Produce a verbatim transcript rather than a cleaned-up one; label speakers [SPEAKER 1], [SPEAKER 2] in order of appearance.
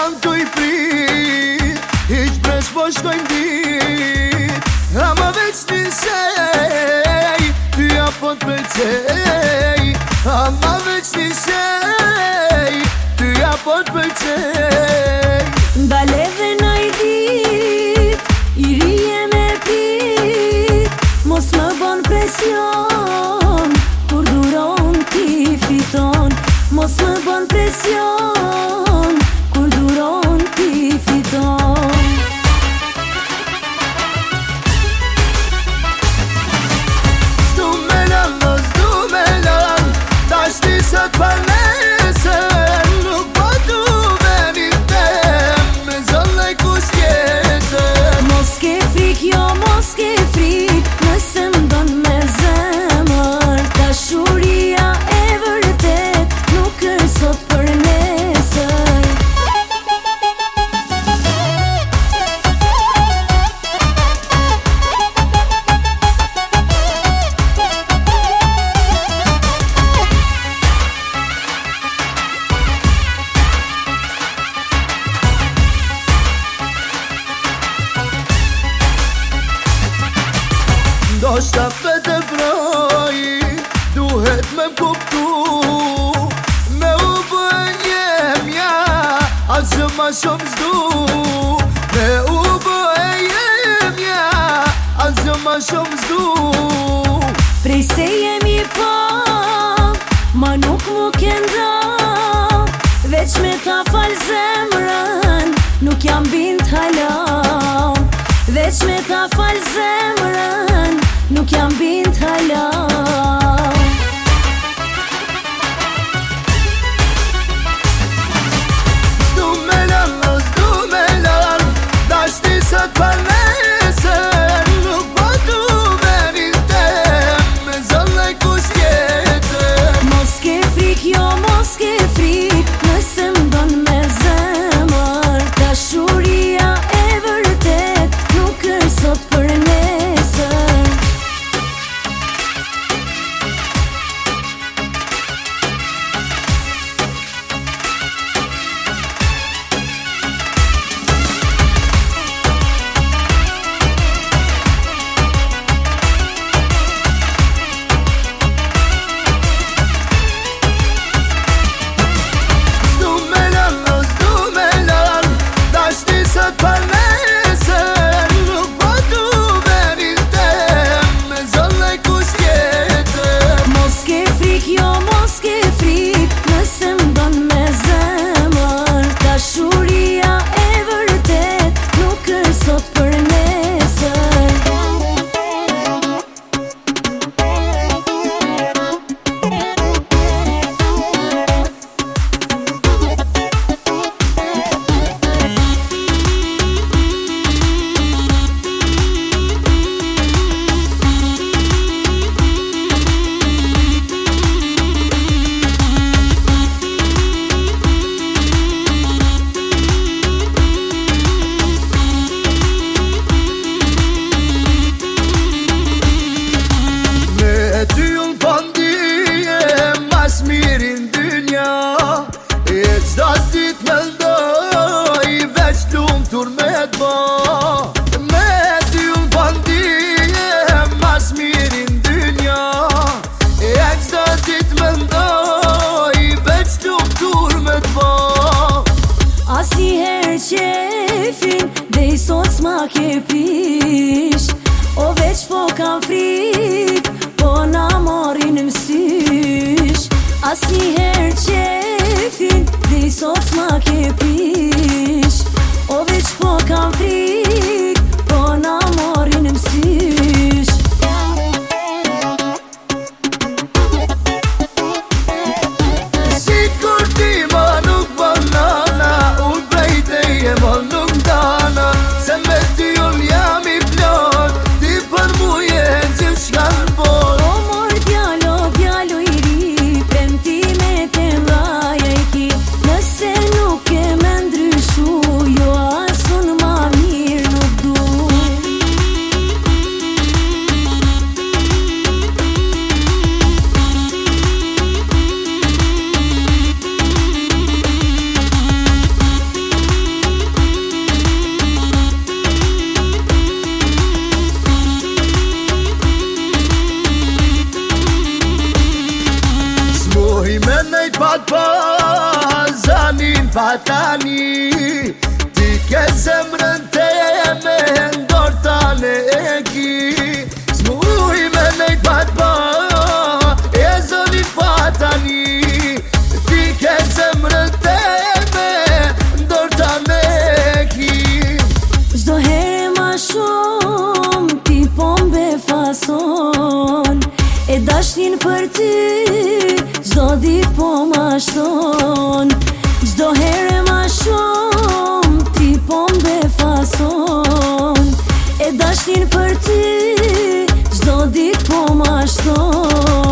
[SPEAKER 1] jam tu i prit, hiq pres po shkojnë dit. Ama veç nisej, ty apo t'pëlqej. Ama veç nisej, ty apo t'pëlqej.
[SPEAKER 2] Baleve na i dit, i rije me prit. Mos më bon presion, kur duron ti fiton. Mos më bon presion, kur duron ti fiton.
[SPEAKER 1] S'du me lën, no s'du me lën, tash ti së t'përnesen. Nuk po du venit tem, me zëllë e kush jetën.
[SPEAKER 2] Mos ke frik, jo mos ke frik, nëse m'don me zemër. Dashuria e vërtet nuk është sot për nesër.
[SPEAKER 1] Do shta vete broj, duhet me m'kuptu. Me u bëjemja, as gjë ma shumë s'du. Me u bëjemja, as gjë ma shumë s'du.
[SPEAKER 2] Prej se jemi pa, ma nuk mu kenda. Veç me ta fal zemrën, nuk jam bint hala. Veç me ta fal zemrën, nuk jam bint hala.
[SPEAKER 1] S'du me lën, no s'du me lën, dash ti së t'përnesen. Nuk po du venit tem, me zëllë e kush jetën.
[SPEAKER 2] Mos ke frik, jo mos ke frik, nëse m'don me zemër. Dashuria e vërtet nuk është sot për nesër.
[SPEAKER 1] S'du me lën, no s'du me lën, dash ti së t'përnesen. Nuk po du venit tem, me zëllë e kush jetën.
[SPEAKER 2] Mos ke frik, jo mos ke frik, nëse m'don me zemër. Dashuria e vërtet nuk është sot për nesër.
[SPEAKER 1] Me ty unë pandije, mas mirin dynja. E qda dit me ndoj, veç lumtur me t'ba. Me ty unë pandije, mas mirin dynja. E qda dit me ndoj, veç lumtur me t'ba.
[SPEAKER 2] Asnjëherë qefin, dhe i sot s'ma ke pish. O veç po kam frik, po na morin m'sysh. Asnjëherë qefin, dhe i sot s'ma ke pish. O veç po kam frik, po na morin m'sysh.
[SPEAKER 1] Sikur ti ma nuk banana, unë prej teje ma nuk dana. Se me ty unë jam i plot, ti për mu je gjithçka n'bot.
[SPEAKER 2] O mor djalo, djalo i ri, premtimet e mdhaja i ki. Nëse nuk e me ndryshu, jo as unë ma mirë nuk du.
[SPEAKER 1] pat pa zanin pa tani. Ti ke zemrën teme ndor tane e ki. S'muj me nejt pat pa e zonin pa tani. Ti ke zemrën teme ndor tane e ki.
[SPEAKER 2] Çdo herë ma shumë ti po m'befason, e dashnin për ty çdo dit po ma shton. Çdo herë ma shumë ti po m'befason, e dashnin për ty çdo dit po ma shton.